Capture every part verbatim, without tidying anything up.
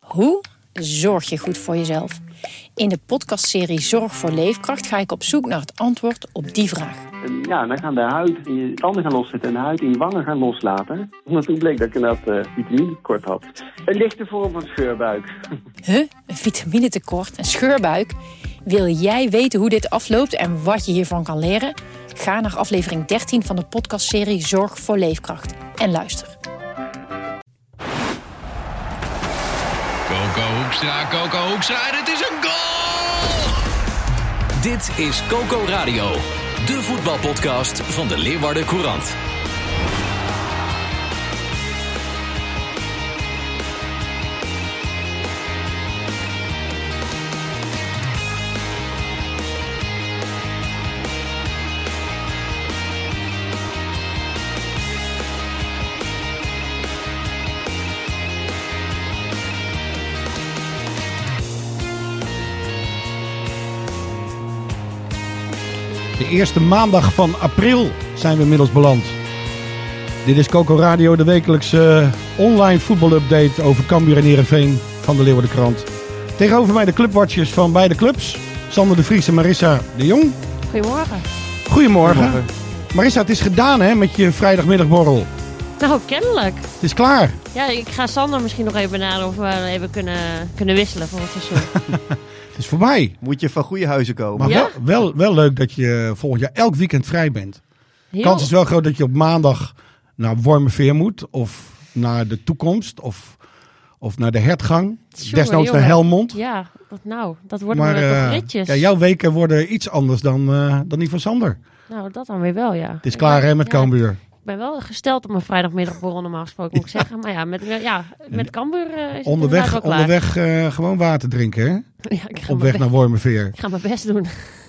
Hoe zorg je goed voor jezelf? In de podcastserie Zorg voor Leefkracht ga ik op zoek naar het antwoord op die vraag. Ja, dan gaan de huid in je tanden gaan loszetten en de huid in je wangen gaan loslaten. Omdat toen bleek dat ik inderdaad uh, vitaminetekort had. Een lichte vorm van scheurbuik. Huh? Een vitaminetekort? Een scheurbuik? Wil jij weten hoe dit afloopt en wat je hiervan kan leren? Ga naar aflevering dertien van de podcastserie Zorg voor Leefkracht en luister. Coco Hoekstra, Coco Hoekstra, het is een goal! Dit is Coco Radio, de voetbalpodcast van de Leeuwarden Courant. De eerste maandag van april zijn we inmiddels beland. Dit is Coco Radio, de wekelijkse online voetbalupdate over Cambuur en Heerenveen van de Leeuwarden Krant. Tegenover mij de clubwatchers van beide clubs. Sander de Vries en Marissa de Jong. Goedemorgen. Goedemorgen. Goedemorgen. Marissa, het is gedaan hè, met je vrijdagmiddagborrel. Nou, kennelijk. Het is klaar. Ja, ik ga Sander misschien nog even benaderen of we even kunnen, kunnen wisselen voor het seizoen. Het is voorbij. Moet je van goede huizen komen. Maar Ja? wel, wel, wel leuk dat je volgend jaar elk weekend vrij bent. De Heel- kans is wel groot dat je op maandag naar Wormerveer moet. Of naar de toekomst. Of, of naar de hertgang. Jongen, Desnoods naar jongen. Helmond. Ja, dat, nou, dat worden Maar maar, toch eh, ritjes. ja, jouw weken worden iets anders dan, uh, dan die van Sander. Nou, dat dan weer wel, ja. Het is klaar hè, met Ja, Cambuur. Ik ben wel gesteld op mijn vrijdagmiddagborrel normaal gesproken, moet ik zeggen. Maar ja, met, ja, met Cambuur uh, is het Onderweg, inderdaad wel klaar. onderweg uh, gewoon water drinken hè. Ja, ik ga Op mijn weg be- naar Wormerveer. Ik ga mijn best doen.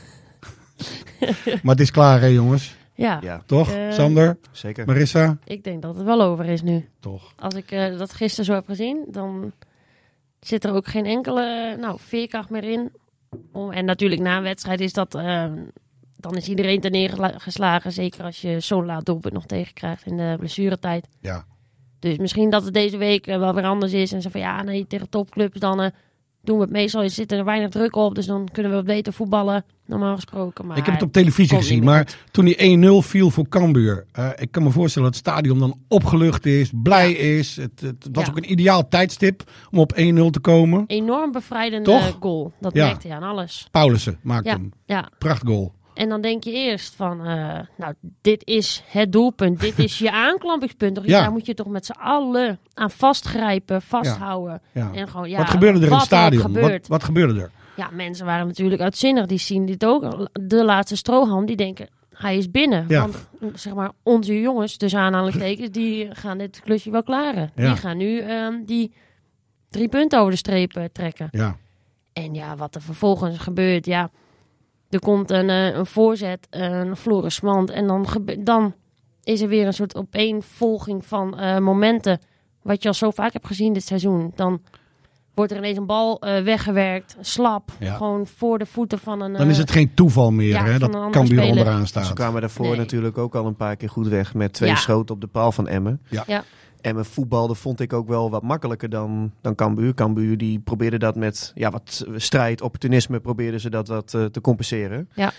Maar het is klaar hè jongens. Ja, Ja, Toch? Eh, Sander, zeker. Marissa? ik denk dat het wel over is nu. Toch. Als ik uh, dat gisteren zo heb gezien, dan zit er ook geen enkele uh, nou, veerkracht meer in. Om, en natuurlijk na een wedstrijd is dat, uh, dan is iedereen ten neergeslagen. Zeker als je zo'n laat doelpunt nog tegenkrijgt in de blessuretijd. Ja. Dus misschien dat het deze week uh, wel weer anders is. En zo van ja, nee, tegen topclubs dan uh, doen we het meestal. Er zit er weinig druk op, dus dan kunnen we wat beter voetballen. Normaal gesproken. Maar Ik heb het op televisie komt gezien, niet meer maar toen die één nul viel voor Cambuur. Uh, ik kan me voorstellen dat het stadion dan opgelucht is, blij Ja. is. Het, het was Ja. ook een ideaal tijdstip om op één nul te komen. enorm bevrijdende Toch? goal. Dat Ja. merkte je aan alles. Paulussen maakte Ja, hem. ja. Prachtgoal. En dan denk je eerst van, uh, nou, dit is het doelpunt. Dit is je aanklampingspunt. Toch? Ja. Daar moet je toch met z'n allen aan vastgrijpen, vasthouden. Ja. En gewoon, ja, wat gebeurde er in wat het stadion? er ook Wat, gebeurt. wat gebeurde er? Ja, mensen waren natuurlijk uitzinnig. Die zien dit ook. De laatste strohalm, die denken, hij is binnen. Ja. Want zeg maar, onze jongens, dus aanhalingstekens, die gaan dit klusje wel klaren. Ja. Die gaan nu uh, die drie punten over de streep uh, trekken. Ja. En ja, wat er vervolgens gebeurt, ja. Er komt een, uh, een voorzet, een florissement. En dan, gebe- dan is er weer een soort opeenvolging van uh, momenten. Wat je al zo vaak hebt gezien dit seizoen. Dan wordt er ineens een bal uh, weggewerkt, slap. Ja. Gewoon voor de voeten van een... Dan is het geen toeval meer ja, hè, van dat een andere Cambuur speler. onderaan Ze staat. kwamen daarvoor Nee. natuurlijk ook al een paar keer goed weg met twee Ja. schoten op de paal van Emmen. Ja. Ja. Emmen voetbalde vond ik ook wel wat makkelijker dan, dan Cambuur. Cambuur die probeerde dat met ja, wat strijd, opportunisme, probeerden ze dat wat uh, te compenseren. Ja.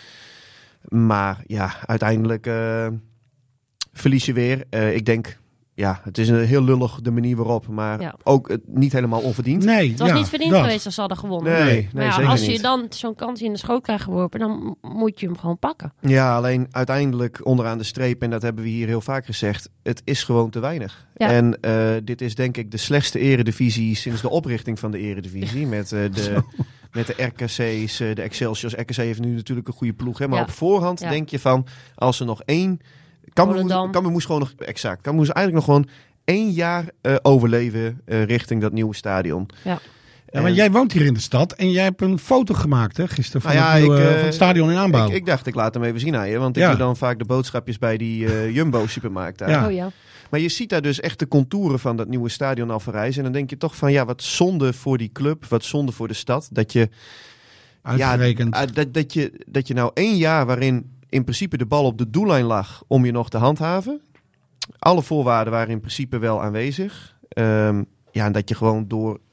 Maar ja, uiteindelijk uh, verlies je weer. Uh, ik denk, ja, het is een heel lullig de manier waarop, maar Ja. ook uh, niet helemaal onverdiend. Nee, Het was ja, niet verdiend dat. geweest als ze hadden gewonnen. Nee, nee, maar ja, zeker als je niet. dan zo'n kans in de schoot krijgt geworpen, dan moet je hem gewoon pakken. Ja, alleen uiteindelijk onderaan de streep, en dat hebben we hier heel vaak gezegd, het is gewoon te weinig. Ja. En uh, dit is denk ik de slechtste eredivisie sinds de oprichting van de eredivisie. Met, uh, de, met de R K C's, uh, de Excelsiors. R K C heeft nu natuurlijk een goede ploeg. Hè? Maar Ja. op voorhand Ja. denk je van, als er nog één... Cambuur Volendam. moest, Cambuur moest gewoon nog... Exact. Cambuur moest eigenlijk nog gewoon één jaar uh, overleven uh, richting dat nieuwe stadion. Ja. Ja, maar En- jij woont hier in de stad en jij hebt een foto gemaakt hè, gisteren van, Nou ja, het, nieuwe, ik, uh, van het stadion in aanbouw. Ik, ik dacht, ik laat hem even zien aan je. Want ik Ja. doe dan vaak de boodschapjes bij die uh, Jumbo-supermarkt daar. Ja. Oh ja. Maar je ziet daar dus echt de contouren van dat nieuwe stadion al verrijzen. En dan denk je toch van, ja, wat zonde voor die club, wat zonde voor de stad. Dat je, Uitgerekend. ja, dat, dat, je, dat je nou één jaar waarin in principe de bal op de doellijn lag om je nog te handhaven. Alle voorwaarden waren in principe wel aanwezig. Um, ja, en dat je gewoon door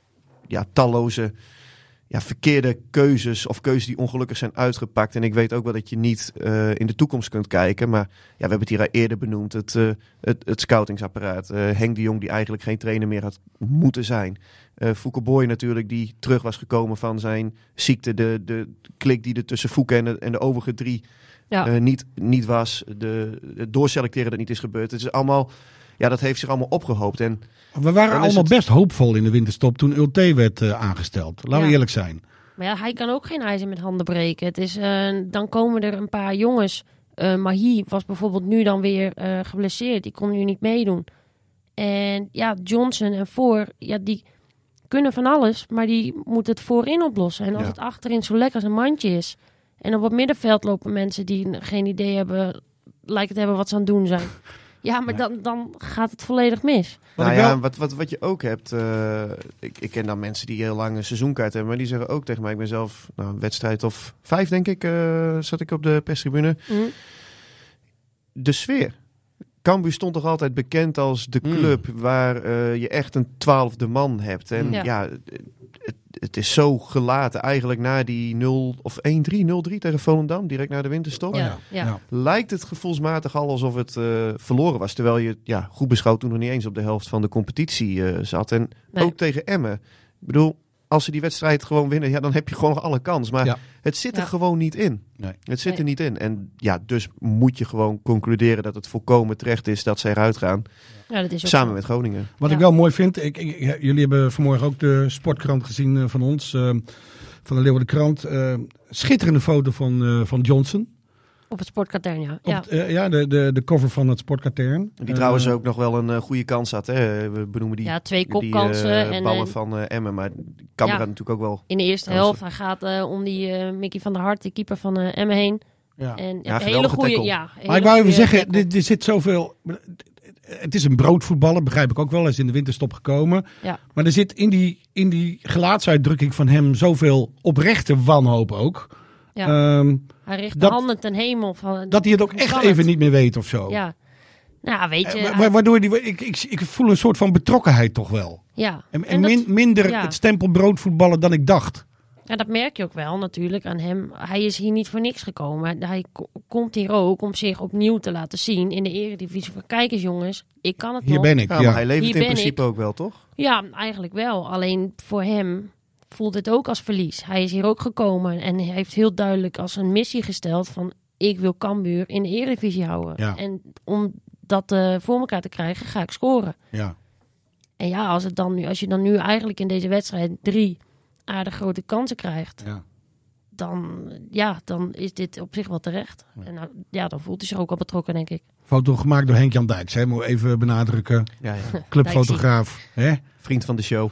ja, talloze ja, verkeerde keuzes of keuzes die ongelukkig zijn uitgepakt. En ik weet ook wel dat je niet uh, in de toekomst kunt kijken. Maar ja, we hebben het hier al eerder benoemd. Het, uh, het, het scoutingsapparaat. Uh, Henk de Jong die eigenlijk geen trainer meer had moeten zijn. Uh, Fouke Boy natuurlijk die terug was gekomen van zijn ziekte. De, de klik die er tussen Fouke en de, en de overige drie ja. uh, niet, niet was. De, het doorselecteren dat niet is gebeurd. Het is allemaal... Ja, dat heeft zich allemaal opgehoopt. En we waren allemaal het... best hoopvol in de winterstop toen Ulte werd uh, aangesteld. Laten we ja. eerlijk zijn. Maar ja, hij kan ook geen ijzer met handen breken. Het is, uh, dan komen er een paar jongens. Uh, Mahi was bijvoorbeeld nu dan weer uh, geblesseerd. Die kon nu niet meedoen. En ja, Johnson en voor, ja, die kunnen van alles. Maar die moeten het voorin oplossen. En als ja. het achterin zo lekker als een mandje is. En op het middenveld lopen mensen die geen idee hebben, lijken te hebben wat ze aan het doen zijn. Ja, maar dan, dan gaat het volledig mis. Nou ja, wat, wat, wat je ook hebt... Uh, ik, ik ken dan mensen die heel lang een seizoenkaart hebben... maar die zeggen ook tegen mij... Ik ben zelf nou, een wedstrijd of vijf, denk ik... Uh, zat ik op de perstribune. Mm. De sfeer. Cambuur stond toch altijd bekend als de club... Mm. waar uh, je echt een twaalfde man hebt. En ja, ja het, het is zo gelaten. Eigenlijk na die nul of één drie, nul drie tegen Volendam... direct na de winterstop. Ja, ja. Ja. Lijkt het gevoelsmatig al alsof het uh, verloren was. Terwijl je ja, goed beschouwd toen nog niet eens op de helft van de competitie uh, zat. En nee. ook tegen Emmen. Ik bedoel, als ze die wedstrijd gewoon winnen... Ja, dan heb je gewoon nog alle kans. Maar ja. het zit er ja. gewoon niet in. Nee. Het zit nee. er niet in. En ja, dus moet je gewoon concluderen... dat het volkomen terecht is dat zij eruit gaan. Ja, dat is ook samen zo. met Groningen. Wat ja. ik wel mooi vind... Ik, ik, jullie hebben vanmorgen ook de sportkrant gezien uh, van ons... Uh, van de Leeuwardenkrant. Uh, schitterende foto van, uh, van Johnson... Op het sportkatern, ja. Op het, uh, ja, de, de, de cover van het sportkatern. Die uh, trouwens ook nog wel een uh, goede kans had. Hè? We benoemen die, ja, twee kopkansen. Die uh, ballen en, van uh, Emmen. Maar Cambuur ja, natuurlijk ook wel... In de eerste kansen. helft. Hij gaat uh, om die uh, Mickey van der Hart, de keeper van uh, Emmen heen. Ja. En ja, hele goede... Ja, hele maar ik wou even zeggen, er, er zit zoveel... Het is een broodvoetballer, begrijp ik ook wel. Hij is in de winterstop gekomen. Ja. Maar er zit in die, in die gelaatsuitdrukking van hem zoveel oprechte wanhoop ook... Ja. Um, hij richt dat, de handen ten hemel. Van, dat hij het ook echt even het? niet meer weet of zo. Ja. Nou, weet je... Uh, waardoor die, ik, ik, ik voel een soort van betrokkenheid toch wel. Ja. En, en, en min, dat, minder ja. het stempel broodvoetballen dan ik dacht. Ja, dat merk je ook wel natuurlijk aan hem. Hij is hier niet voor niks gekomen. Hij ko- komt hier ook om zich opnieuw te laten zien in de eredivisie. Van kijk eens jongens, ik kan het hier nog. Ben ik, ja, ja. Maar hij levert hier in principe ik. ook wel, toch? Ja, eigenlijk wel. Alleen voor hem... voelt het ook als verlies. Hij is hier ook gekomen en hij heeft heel duidelijk als een missie gesteld van ik wil Cambuur in de Eredivisie houden. Ja. En om dat uh, voor elkaar te krijgen, ga ik scoren. Ja. En ja, als, het dan nu, als je dan nu eigenlijk in deze wedstrijd drie aardig grote kansen krijgt, ja. Dan, ja, dan is dit op zich wel terecht. Ja. En nou, ja, dan voelt hij zich ook wel betrokken, denk ik. Foto gemaakt door Henk-Jan Dijks, hè? Moet even benadrukken. Ja, ja. Clubfotograaf. Hè? Vriend van de show.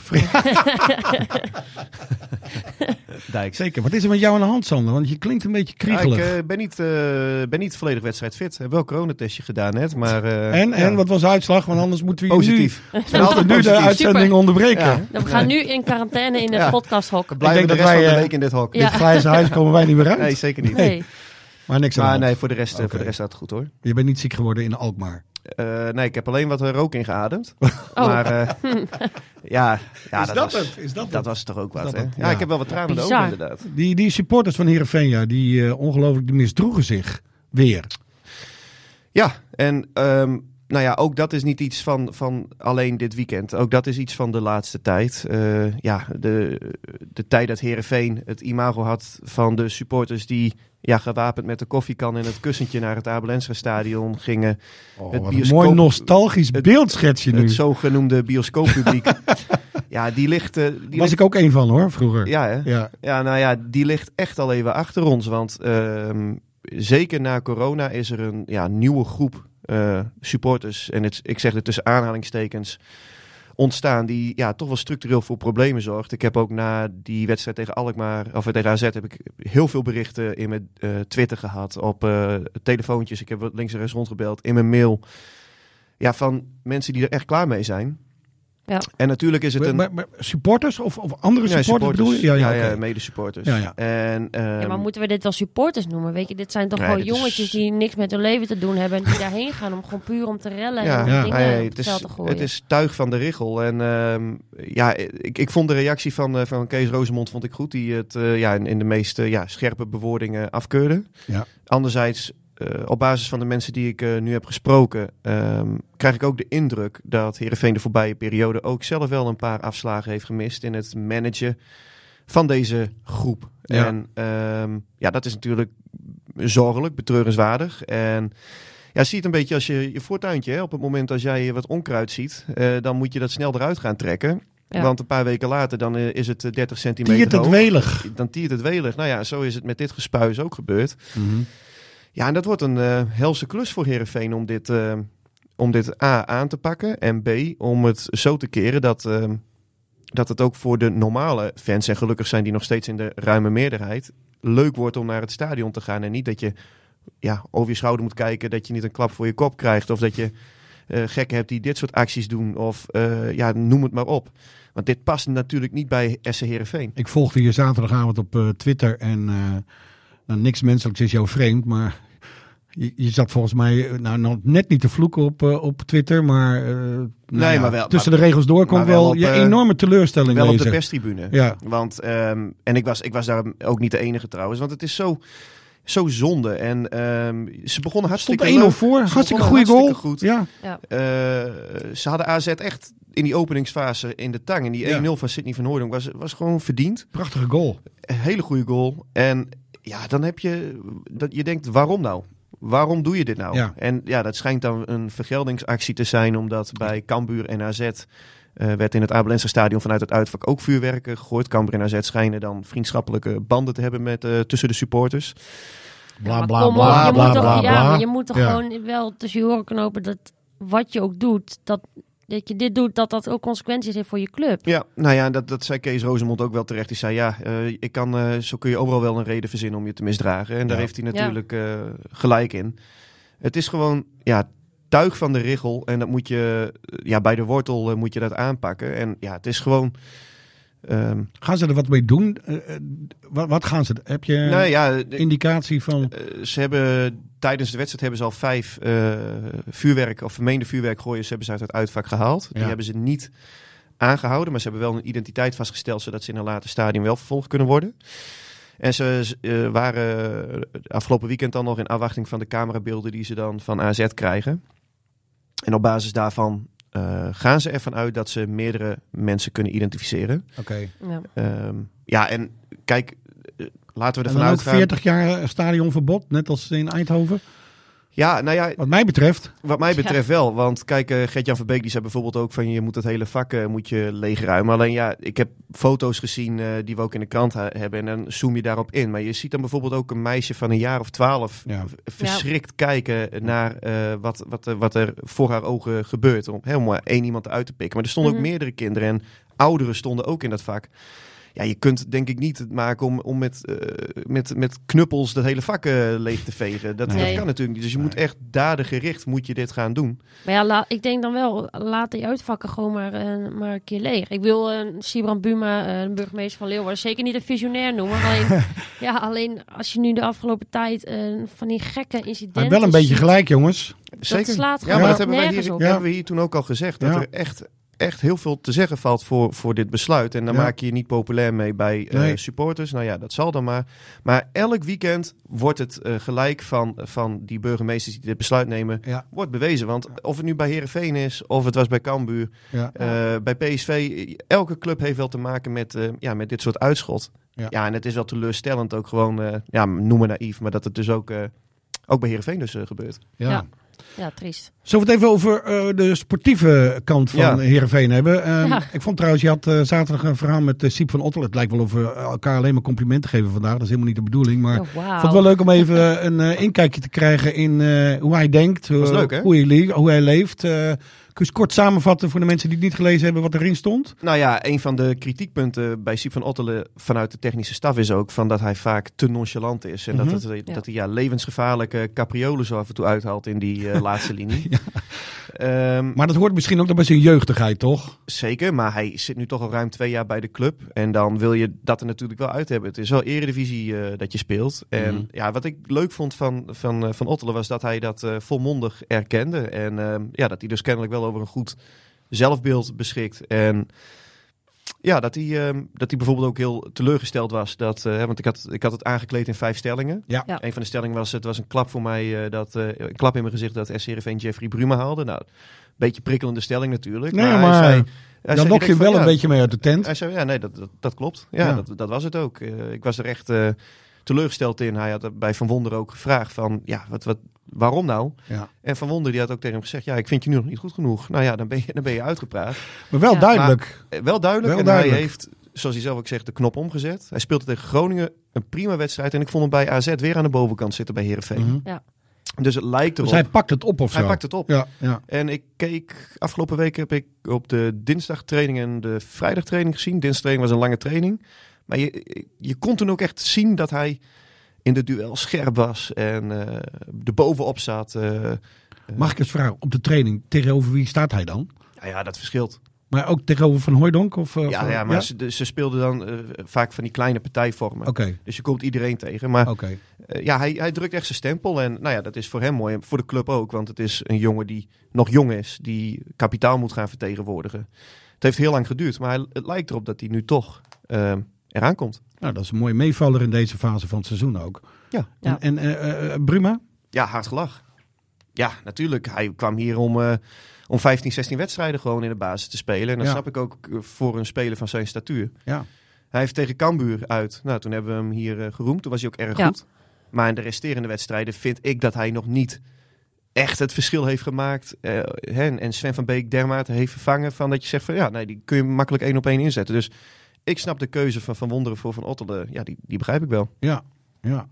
Dijks. Zeker. Wat is er met jou aan de hand, Sander? Want je klinkt een beetje kriegelig. Ja, ik uh, ben, niet, uh, ben niet volledig wedstrijdfit. Ik heb wel een coronatestje gedaan net. Maar, uh, en, ja. en wat was de uitslag? Want anders moeten we positief. nu, we nu de uitzending Super. onderbreken. Ja. We gaan nee. nu in quarantaine in het ja. podcasthok. We blijven de rest wij, van de week in dit hok. Ja. Dit grijze huis komen wij niet meer uit. Nee, zeker niet. Nee. Maar niks aan Maar nee, voor de rest, okay. voor de rest staat het goed hoor. Je bent niet ziek geworden in Alkmaar? Uh, nee, ik heb alleen wat rook ingeademd. Oh. Maar uh, ja, ja, is dat, dat, was, het? Is dat, dat het? was toch ook wat, hè? Ja, ja, ik heb wel wat tranen in de ogen, inderdaad. Die, die supporters van Heerenveen, ja, die uh, ongelooflijk misdroegen zich weer. Ja, en um, nou ja, ook dat is niet iets van, van alleen dit weekend. Ook dat is iets van de laatste tijd. Uh, ja, de, de tijd dat Heerenveen het imago had van de supporters die ja, gewapend met de koffiekan en het kussentje naar het Abel Enstra stadion gingen. Oh, het bioscoop, een mooi nostalgisch het, beeldschetsje nu. Het zogenoemde bioscooppubliek. ja, die ligt... Uh, die Was ligt, ik ook een van hoor, vroeger. Ja, hè? Ja. ja, nou ja, die ligt echt al even achter ons. Want uh, zeker na corona is er een ja, nieuwe groep uh, supporters. En het, ik zeg het tussen aanhalingstekens... ontstaan die ja, toch wel structureel voor problemen zorgt. Ik heb ook na die wedstrijd tegen Alkmaar, of tegen A Z, heb ik heel veel berichten in mijn uh, Twitter gehad, op uh, telefoontjes. Ik heb wat links en rechts rondgebeld, in mijn mail. Ja, van mensen die er echt klaar mee zijn. Ja. En natuurlijk is het een... Maar, maar supporters of, of andere Ja, supporters, bedoel je? Ja, ja, oké. ja, mede-supporters. Ja, ja. En, um, Ja, maar moeten we dit wel supporters noemen? Weet je, dit zijn toch Nee, gewoon dit is- jongetjes die niks met hun leven te doen hebben en die daarheen gaan om gewoon puur om te rellen Ja, en om ja. dingen nee, op het, het is, veld te gooien. het is tuig van de richel. En um, ja, ik, ik vond de reactie van, uh, van Kees Rozemond vond ik goed. Die het uh, ja, in, in de meest uh, ja, scherpe bewoordingen afkeurde. Ja. Anderzijds, uh, op basis van de mensen die ik uh, nu heb gesproken, um, krijg ik ook de indruk dat Heerenveen de voorbije periode ook zelf wel een paar afslagen heeft gemist in het managen van deze groep. Ja. En um, ja, dat is natuurlijk zorgelijk, betreurenswaardig. En ja, zie het een beetje als je je voortuintje. Hè? Op het moment als jij wat onkruid ziet, uh, dan moet je dat snel eruit gaan trekken. Ja. Want een paar weken later dan uh, is het uh, dertig centimeter Tiert het hoog. welig. Dan tiert het welig. Nou ja, zo is het met dit gespuis ook gebeurd. Mhm. Ja, en dat wordt een uh, helse klus voor Heerenveen om dit, uh, om dit A aan te pakken. En B, om het zo te keren dat, uh, dat het ook voor de normale fans, en gelukkig zijn die nog steeds in de ruime meerderheid, leuk wordt om naar het stadion te gaan. En niet dat je ja, over je schouder moet kijken, dat je niet een klap voor je kop krijgt. Of dat je uh, gekken hebt die dit soort acties doen. Of uh, ja, noem het maar op. Want dit past natuurlijk niet bij S C Heerenveen. Ik volgde je zaterdagavond op uh, Twitter en uh, nou, niks menselijks is jou vreemd, maar je, je zat volgens mij nou, nog net niet te vloeken op, uh, op Twitter, maar, uh, nou Nee, ja, maar wel- tussen maar- de regels door kon maar wel, wel op, je uh, enorme teleurstelling Wel op lezen. de perstribune. Ja. Want, um, en ik was, ik was daar ook niet de enige trouwens. Want het is zo, zo zonde. En um, ze begonnen hartstikke Stond één nul leuk. voor, Ze hartstikke begonnen goede goal. hartstikke goed. Ja. Ja. Uh, ze hadden A Z echt in die openingsfase in de tang. En die Ja. één nul van Sidney van Hooijdonk was, was gewoon verdiend. Prachtige goal. Een hele goede goal. En ja, dan heb je... Dat je denkt, waarom nou? Waarom doe je dit nou? Ja. En ja, dat schijnt dan een vergeldingsactie te zijn, omdat bij Cambuur en A Z uh, werd in het Abelense stadion vanuit het uitvak ook vuurwerk gegooid. Cambuur en A Z schijnen dan vriendschappelijke banden te hebben met, uh, tussen de supporters. Bla maar bla kom op, bla je bla moet toch, bla ja, bla. maar je moet toch Ja. gewoon wel tussen je oren knopen dat wat je ook doet, dat, dat je dit doet, dat dat ook consequenties heeft voor je club. Ja, nou ja, dat, dat zei Kees Rozemond ook wel terecht. Die zei, ja, uh, ik kan, uh, zo kun je overal wel een reden verzinnen om je te misdragen. En daar Ja. heeft hij natuurlijk uh, gelijk in. Het is gewoon, ja, tuig van de richel. En dat moet je, uh, ja, bij de wortel uh, moet je dat aanpakken. En ja, het is gewoon... Um, Gaan ze er wat mee doen? Uh, uh, wat, wat gaan ze? Heb je nou ja, de- indicatie van... Uh, ze hebben tijdens de wedstrijd hebben ze al vijf uh, vuurwerk of vermeende vuurwerkgooiers hebben ze uit het uitvak gehaald. Die Ja. hebben ze niet aangehouden, maar ze hebben wel een identiteit vastgesteld zodat ze in een later stadium wel vervolgd kunnen worden. En ze uh, waren uh, afgelopen weekend dan nog in afwachting van de camerabeelden die ze dan van A Z krijgen. En op basis daarvan uh, gaan ze ervan uit dat ze meerdere mensen kunnen identificeren. Oké. Ja. Um, ja, en kijk, uh, laten we En ervan dan ook uitgaan. veertig jaar stadionverbod, net als in Eindhoven. Ja, nou ja, Wat mij betreft. wat mij betreft wel. Want kijk, uh, Gert-Jan Verbeek die zei bijvoorbeeld ook van je moet het hele vak uh, moet je leegruimen. Alleen ja, ik heb foto's gezien uh, die we ook in de krant ha- hebben en dan zoom je daarop in. Maar je ziet dan bijvoorbeeld ook een meisje van een jaar of twaalf Ja. v- verschrikt kijken naar uh, wat, wat, uh, wat er voor haar ogen gebeurt. Om helemaal één iemand uit te pikken. Maar er stonden Mhm. ook meerdere kinderen en ouderen stonden ook in dat vak. Ja, je kunt denk ik niet het maken om, om met, uh, met, met knuppels dat hele vak uh, leeg te vegen. Dat, Nee. dat kan natuurlijk niet. Dus je Nee. moet echt dadengericht moet je dit gaan doen. Maar ja, la, ik denk dan wel, laat die uitvakken gewoon maar, uh, maar een keer leeg. Ik wil uh, Sibran Buma, uh, de burgemeester van Leeuwarden, zeker niet een visionair noemen. Alleen, ja, alleen als je nu de afgelopen tijd uh, van die gekke incidenten Maar wel een beetje ziet, gelijk, jongens. Zeker. slaat Ja, gewoon maar dat hebben, wij nergens hier, op. hebben we hier toen ook al gezegd. Dat Ja. er echt, echt heel veel te zeggen valt voor, voor dit besluit. En daar Ja. maak je je niet populair mee bij uh, Nee. supporters. Nou ja, dat zal dan maar. Maar elk weekend wordt het uh, gelijk van, van die burgemeesters die dit besluit nemen, Ja. wordt bewezen. Want of het nu bij Heerenveen is, of het was bij Cambuur, Ja. uh, bij P S V. Elke club heeft wel te maken met, uh, ja, met dit soort uitschot. Ja. Ja. en het is wel teleurstellend ook gewoon, uh, ja, noem maar naïef, maar dat het dus ook, uh, ook bij Heerenveen dus uh, gebeurt. Ja. Ja. Ja, triest. Zullen we het even over uh, de sportieve kant van Ja. Heerenveen hebben? Um, Ja. Ik vond trouwens, je had uh, zaterdag een verhaal met uh, Siep van Ottel. Het lijkt wel of we elkaar alleen maar complimenten geven vandaag. Dat is helemaal niet de bedoeling. Maar Oh, ik wauw. vond het wel leuk om even een uh, inkijkje te krijgen in uh, hoe hij denkt. Uh, Was leuk, hè? Hoe hij, le- hoe hij leeft. Uh, kun je eens kort samenvatten voor de mensen die het niet gelezen hebben wat erin stond? Nou ja, een van de kritiekpunten bij Siep van Ottelen vanuit de technische staf is ook van dat hij vaak te nonchalant is. En Mhm. dat, het, dat hij ja, levensgevaarlijke capriolen zo af en toe uithaalt in die uh, laatste linie. um, Maar dat hoort misschien ook nog bij zijn jeugdigheid, toch? Zeker, maar hij zit nu toch al ruim twee jaar bij de club. En dan wil je dat er natuurlijk wel uit hebben. Het is wel eredivisie uh, dat je speelt. En Mm-hmm. ja, wat ik leuk vond van, van, uh, van Ottelen was dat hij dat uh, volmondig erkende. En uh, ja, dat hij dus kennelijk wel over een goed zelfbeeld beschikt. En ja, dat hij, uh, dat hij bijvoorbeeld ook heel teleurgesteld was. Dat, uh, want ik had, ik had het aangekleed in vijf stellingen. Ja. Ja. Een van de stellingen was, het was een klap voor mij, uh, dat, uh, een klap in mijn gezicht dat S C Heerenveen Jeffrey Bruma haalde. Nou, een beetje prikkelende stelling natuurlijk. Nee, maar, maar hij zei, hij dan zei lok je direct wel van, een ja, beetje mee uit de tent. Hij zei, ja, nee, dat, dat, dat klopt. Ja, Ja. Dat, dat was het ook. Uh, ik was er echt uh, teleurgesteld in. Hij had bij Van Wonder ook gevraagd van, ja, wat, wat, waarom nou? Ja. En Van Wonder die had ook tegen hem gezegd, ja, ik vind je nu nog niet goed genoeg. Nou ja, dan ben je, dan ben je uitgepraat. Maar wel Ja. duidelijk. Uh, wel duidelijk. Wel en duidelijk. hij heeft, zoals hij zelf ook zegt, de knop omgezet. Hij speelde tegen Groningen een prima wedstrijd. En ik vond hem bij A Z weer aan de bovenkant zitten bij Heerenveen. Mhm. Ja. Dus het lijkt erop. Dus hij pakt het op of zo. Hij pakt het op. Ja, ja. En ik keek, afgelopen week heb ik op de dinsdagtraining en de vrijdagtraining gezien. Dinsdagtraining was een lange training. Maar je, je kon toen ook echt zien dat hij in de duel scherp was en uh, er bovenop zat. Uh, Mag ik eens vragen, op de training, tegenover wie staat hij dan? ja, ja, dat verschilt. Maar ook tegenover Van Hooijdonk? Of, uh, Ja, of, ja maar ja? Ze, ze speelden dan uh, vaak van die kleine partijvormen. Oké, okay. Dus je komt iedereen tegen. Maar oké. uh, ja, hij, hij drukt echt zijn stempel. En nou ja, dat is voor hem mooi. En voor de club ook. Want het is een jongen die nog jong is. Die kapitaal moet gaan vertegenwoordigen. Het heeft heel lang geduurd. Maar hij, het lijkt erop dat hij nu toch uh, eraan komt. Nou, dat is een mooie meevaller in deze fase van het seizoen ook. Ja. Ja. En, en uh, uh, Bruma? Ja, hard gelach. Ja, natuurlijk. Hij kwam hier om, uh, om vijftien, zestien wedstrijden gewoon in de basis te spelen. En dat Ja. snap ik ook uh, voor een speler van zijn statuur. Ja. Hij heeft tegen Cambuur uit. Nou, toen hebben we hem hier uh, geroemd. Toen was hij ook erg Ja. goed. Maar in de resterende wedstrijden vind ik dat hij nog niet echt het verschil heeft gemaakt. Uh, hè, en Sven van Beek dermate heeft vervangen van dat je zegt van ja, nee, die kun je makkelijk één op één inzetten. Dus ik snap de keuze van Van Wonderen voor Van Ottelen. Ja, die, die begrijp ik wel. Ja, ja.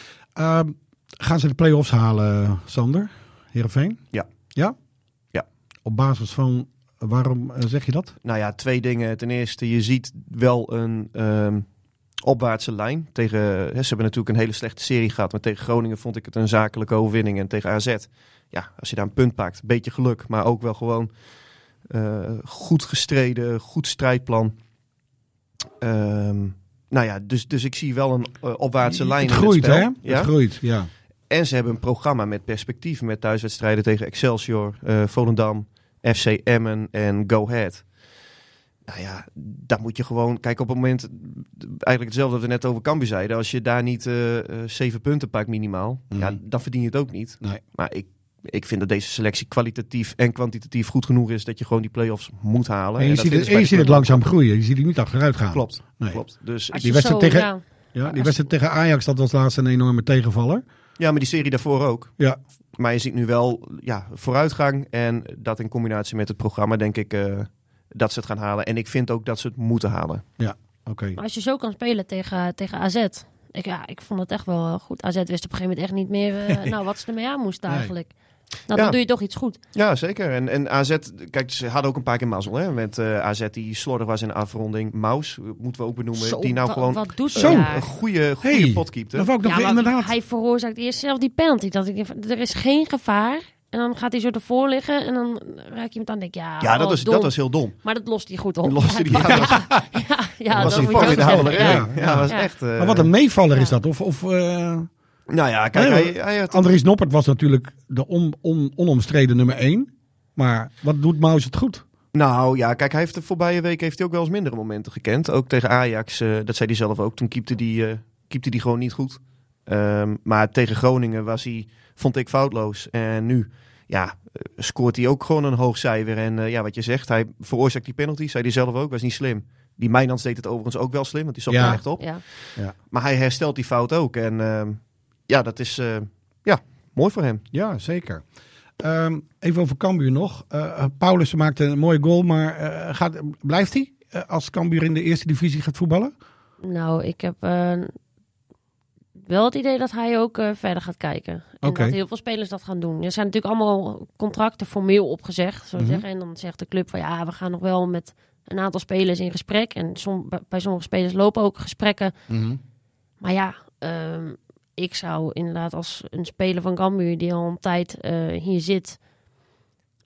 Uh, gaan ze de play-offs halen, Sander? Heerenveen? Ja. Ja? Ja. Op basis van, waarom uh, zeg je dat? Nou ja, twee dingen. Ten eerste, je ziet wel een um, opwaartse lijn. Tegen, hè, ze hebben natuurlijk een hele slechte serie gehad. Maar tegen Groningen vond ik het een zakelijke overwinning. En tegen A Z, ja, als je daar een punt pakt, een beetje geluk. Maar ook wel gewoon uh, goed gestreden, goed strijdplan. Um, nou ja, dus, dus ik zie wel een uh, opwaartse lijn Het in groeit, het spel. hè? Ja? Het groeit, ja. En ze hebben een programma met perspectief. Met thuiswedstrijden tegen Excelsior, uh, Volendam, F C Emmen en Go Ahead. Nou ja, daar moet je gewoon... Kijk, op het moment... Eigenlijk hetzelfde wat we net over Cambuur zeiden. Als je daar niet uh, uh, zeven punten pakt minimaal... Mm. Ja, dan verdien je het ook niet. Nee. Maar ik, ik vind dat deze selectie kwalitatief en kwantitatief goed genoeg is... dat je gewoon die play-offs moet halen. En je dat ziet, vinden het, ze en bij je de ziet het club langzaam ook. groeien. Je ziet het niet achteruit gaan. Klopt, Nee. klopt. Dus Als Die je wedstrijd zo, tegen- ja. Ja, die wedstrijd tegen Ajax, dat was laatst een enorme tegenvaller. Ja, maar die serie daarvoor ook. Ja. Maar je ziet nu wel ja, vooruitgang. En dat in combinatie met het programma denk ik uh, dat ze het gaan halen. En ik vind ook dat ze het moeten halen. Oké. Okay. Maar als je zo kan spelen tegen, tegen A Z. Ik, ja, ik vond het echt wel goed. A Z wist op een gegeven moment echt niet meer uh, nou, wat ze ermee aan moesten eigenlijk. Nou, Ja. dan doe je toch iets goed. Ja, zeker. En, en A Z, kijk, ze hadden ook een paar keer mazzel. Hè? Met uh, A Z die slordig was in de afronding. Maus, moeten we ook benoemen. Zo, die nou wa- gewoon Wat doet Zo, hij een daar? goede, goede Hey, pot keepte. Dat wou ik nog Ja, maar inderdaad. hij veroorzaakt eerst zelf die penalty. Dat ik denk, van, er is geen gevaar. En dan gaat hij zo ervoor liggen. En dan raak je iemand aan en denk ik, ja, Ja, dat oh, was, dom. dat was heel dom. Maar dat lost hij goed op. Loste die, ja, dat was, ja, ja, was dat een moet je ook formidabele zeggen. redding. Ja, Ja, dat was ja. echt... Uh, Maar wat een meevaller Ja. is dat. Of, of, uh, Nou ja, kijk, Nee, hij, hij had... Andries Noppert was natuurlijk de on, on, onomstreden nummer één. Maar wat doet Maus het goed? Nou ja, kijk, hij heeft de voorbije week heeft hij ook wel eens mindere momenten gekend. Ook tegen Ajax, uh, dat zei hij zelf ook. Toen keepte hij uh, keepte die gewoon niet goed. Um, maar tegen Groningen was hij, vond ik, foutloos. En nu, ja, uh, scoort hij ook gewoon een hoog cijfer. En uh, ja, wat je zegt, hij veroorzaakt die penalty, zei hij zelf ook, was niet slim. Die Mijnans deed het overigens ook wel slim, want die zat Ja. er echt op. Ja. Maar hij herstelt die fout ook. En uh, ja, dat is uh, ja, mooi voor hem. Ja, zeker. Um, even over Cambuur nog. Uh, Paulussen maakte een mooie goal, maar uh, gaat, blijft hij uh, als Cambuur in de eerste divisie gaat voetballen? Nou, ik heb uh, wel het idee dat hij ook uh, verder gaat kijken. En Oké. dat heel veel spelers dat gaan doen. Er zijn natuurlijk allemaal contracten formeel opgezegd. Zo Mhm. zeggen. En dan zegt de club van ja, we gaan nog wel met een aantal spelers in gesprek. En som, bij sommige spelers lopen ook gesprekken. Mm-hmm. Maar ja, um, ik zou inderdaad als een speler van Cambuur die al een tijd uh, hier zit,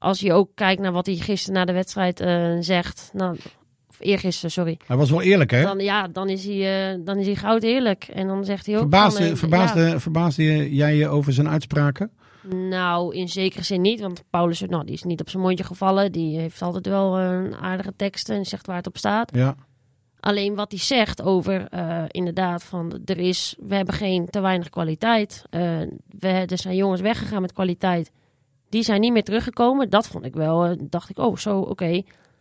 als je ook kijkt naar wat hij gisteren na de wedstrijd uh, zegt... Nou, of eergisteren, sorry. Hij was wel eerlijk, hè? Dan, ja, dan is hij, uh, dan is hij goud eerlijk. En dan zegt hij ook... Verbaasde, van, uh, verbaasde, ja. verbaasde jij je over zijn uitspraken? Nou, in zekere zin niet. Want Paulus nou, die is niet op zijn mondje gevallen. Die heeft altijd wel een aardige teksten en zegt waar het op staat. Ja. Alleen wat hij zegt over, uh, inderdaad, van er is, we hebben geen te weinig kwaliteit. Uh, we, er zijn jongens weggegaan met kwaliteit. Die zijn niet meer teruggekomen. Dat vond ik wel, uh, dacht ik, oh, zo, oké. Okay.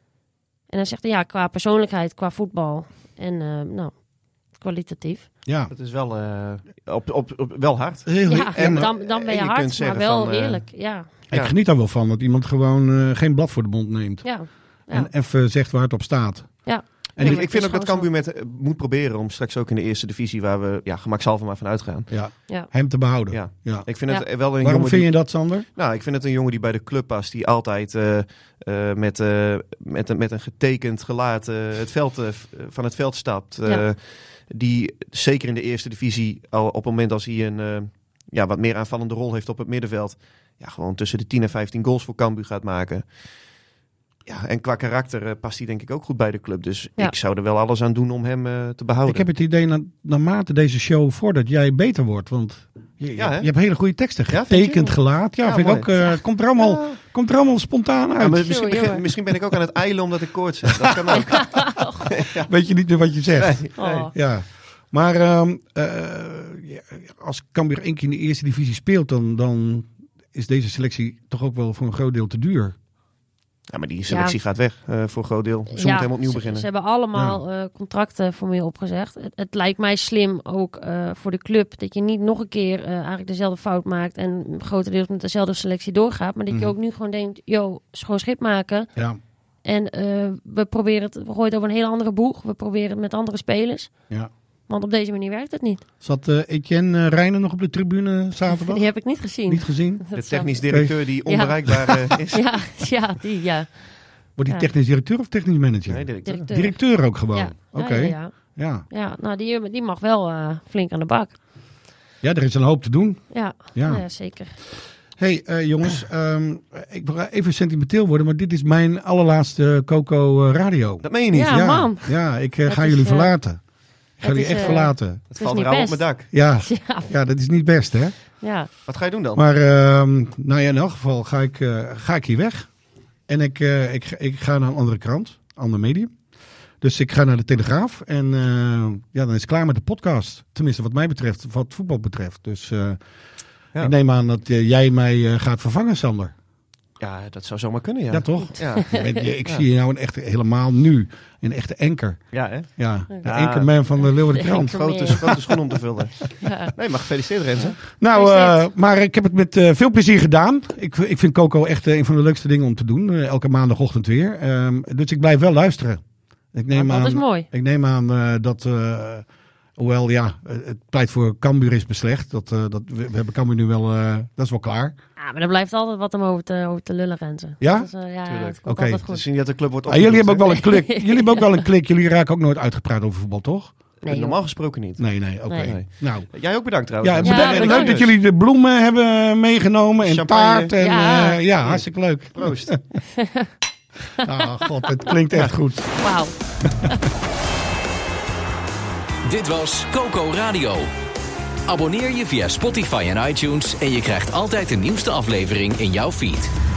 En dan zegt hij, ja, qua persoonlijkheid, qua voetbal en, uh, nou, kwalitatief. Ja. Dat is wel, uh, op, op, op, wel hard. Heel, ja, en, dan, dan ben je, je hard, maar wel van, uh, eerlijk, ja. Ik Ja. geniet daar wel van, dat iemand gewoon uh, geen blad voor de mond neemt. Ja, ja. En even zegt waar het op staat. Ja. En Ja, ik, maar ik vind het ook is dat gewoon Cambuur met, uh, moet proberen om straks ook in de eerste divisie, waar we ja, gemakshalve maar van uitgaan. Ja. Ja. Hem te behouden. Ja. Ja. Ik vind Ja. het wel een Waarom jongen vind die, je dat, Sander? Nou, ik vind het een jongen die bij de club past, die altijd uh, uh, met, uh, met, een, met een getekend gelaat uh, het veld, uh, van het veld stapt. Uh, Ja. Die zeker in de eerste divisie, al op het moment als hij een uh, ja, wat meer aanvallende rol heeft op het middenveld, ja, gewoon tussen de tien en vijftien goals voor Cambuur gaat maken. Ja, en qua karakter uh, past hij denk ik ook goed bij de club. Dus Ja. ik zou er wel alles aan doen om hem uh, te behouden. Ik heb het idee, na, naarmate deze show voordat jij beter wordt. Want je, Ja, hè? je hebt hele goede teksten. Ja, vind je? Getekend gelaat. Ja, Ja, vind ik mooi. ook. Uh, komt, er allemaal, Ja. komt er allemaal spontaan Ja, uit. maar misschien, Jongen, begin- jongen. misschien ben ik ook aan het eilen omdat ik koorts heb. Dat kan ook. Weet je niet meer wat je zegt. Nee, Oh. nee. Ja. Maar um, uh, ja, als Cambuur één keer in de eerste divisie speelt, dan, dan is deze selectie toch ook wel voor een groot deel te duur. Ja, maar die selectie Ja. gaat weg uh, voor een groot deel. Ze moeten Ja, helemaal opnieuw ze, beginnen. Ze hebben allemaal uh, contracten voor meer opgezegd. Het, het lijkt mij slim ook uh, voor de club dat je niet nog een keer uh, eigenlijk dezelfde fout maakt en grotendeels met dezelfde selectie doorgaat. Maar dat Mhm. je ook nu gewoon denkt, yo, schoon schip maken. Ja. En uh, we proberen het, we gooien het over een hele andere boeg. We proberen het met andere spelers. Ja. Want op deze manier werkt het niet. Zat uh, Etienne uh, Reijnen nog op de tribune zaterdag? Die heb ik niet gezien. Niet gezien? Dat De zou- technisch directeur die onbereikbaar uh, is. Ja, ja, die, ja. Wordt hij Ja. technisch directeur of technisch manager? Nee, directeur. Directeur. Directeur ook gewoon? Ja, Oké. ja, Ja, ja, ja. ja. Ja, nou, die, die mag wel uh, flink aan de bak. er is een hoop te doen. Ja, Ja. ja. zeker. Hey uh, jongens, um, ik wil even sentimenteel worden, maar dit is mijn allerlaatste Coco uh, Radio. Dat meen je niet. Ja. man. Ja, ik uh, Het ga is, jullie uh, verlaten. Ik ga het jullie is, echt uh, verlaten. Het is valt niet rauw op best. mijn dak. Ja, Ja, ja, dat is niet best, hè? ja. Wat ga je doen dan? Maar um, nou ja, in elk geval ga ik, uh, ga ik hier weg. En ik, uh, ik, ik ga naar een andere krant, ander medium. Dus ik ga naar de Telegraaf. En uh, ja, dan is het klaar met de podcast. Tenminste, wat mij betreft, wat voetbal betreft. Dus uh, Ja. ik neem aan dat uh, jij mij uh, gaat vervangen, Sander. Ja, dat zou zomaar kunnen, ja. Ja, toch? Ja, Je bent- je- ik Ja. zie je nou een echte, helemaal nu, een echte anker. ja hè? Ja, de Ja. ankerman van de Leeuwarden De Krant. anker. Grote, grote schoen om te vullen. Ja. Nee, maar gefeliciteerd Renze. Nou, uh, Gefeliciteerd. maar ik heb het met uh, veel plezier gedaan. Ik, ik vind Coco echt uh, een van de leukste dingen om te doen. Uh, elke maandagochtend weer. Um, dus ik blijf wel luisteren. Ik neem dat aan, is mooi. Ik neem aan uh, dat, uh, hoewel ja, het pleit voor Cambuur is beslecht. Dat, uh, dat, we, we hebben Cambuur nu wel, uh, dat is wel klaar. Ja, maar er blijft altijd wat om over te, over te lullen, Renze. Ja? Dat is, uh, ja, Tuurlijk. het komt Oké. altijd Te goed. zien dat de club wordt Ah, jullie hebben ook opgedoekt, wel een klik. Jullie hebben ook wel een klik. Jullie raken ook nooit uitgepraat over voetbal, toch? hè? Nee, Normaal gesproken niet. Nee, nee, oké. Nee. Nee. Nou, Jij ook bedankt trouwens. ja, Renze. bedankt. bedankt. Leuk dat jullie de bloemen hebben meegenomen en Champagne. taart. En, Ja. ja. ja, hartstikke leuk. Proost. Ah, god, het klinkt echt goed. Wauw. Dit was Coco Radio. Abonneer je via Spotify en iTunes en je krijgt altijd de nieuwste aflevering in jouw feed.